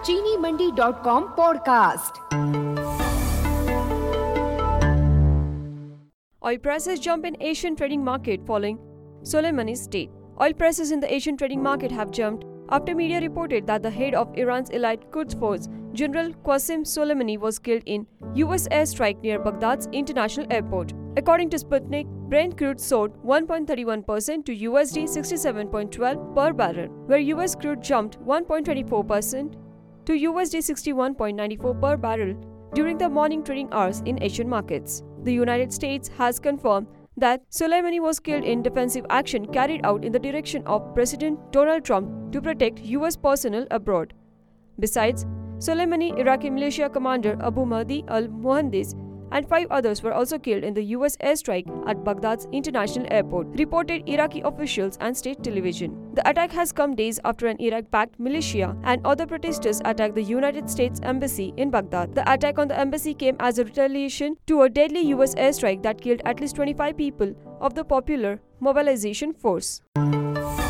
cheenimandi.com podcast. Oil prices jump in Asian trading market following Soleimani's state. Oil prices in the Asian trading market have jumped after media reported that the head of Iran's elite Quds Force, General Qasem Soleimani, was killed in US airstrike near Baghdad's international airport. According to Sputnik, Brent crude soared 1.31% to USD 67.12 per barrel, where US crude jumped 1.24% to USD 61.94 per barrel during the morning trading hours in Asian markets. The United States has confirmed that Soleimani was killed in defensive action carried out in the direction of President Donald Trump to protect US personnel abroad. Besides, Soleimani, Iraqi militia commander Abu Mahdi al-Muhandis and 5 others were also killed in the US airstrike at Baghdad's international airport, reported Iraqi officials and state television. The attack has come days after an Iraq-backed militia and other protesters attacked the United States Embassy in Baghdad. The attack on the embassy came as a retaliation to a deadly US airstrike that killed at least 25 people of the Popular Mobilization Force.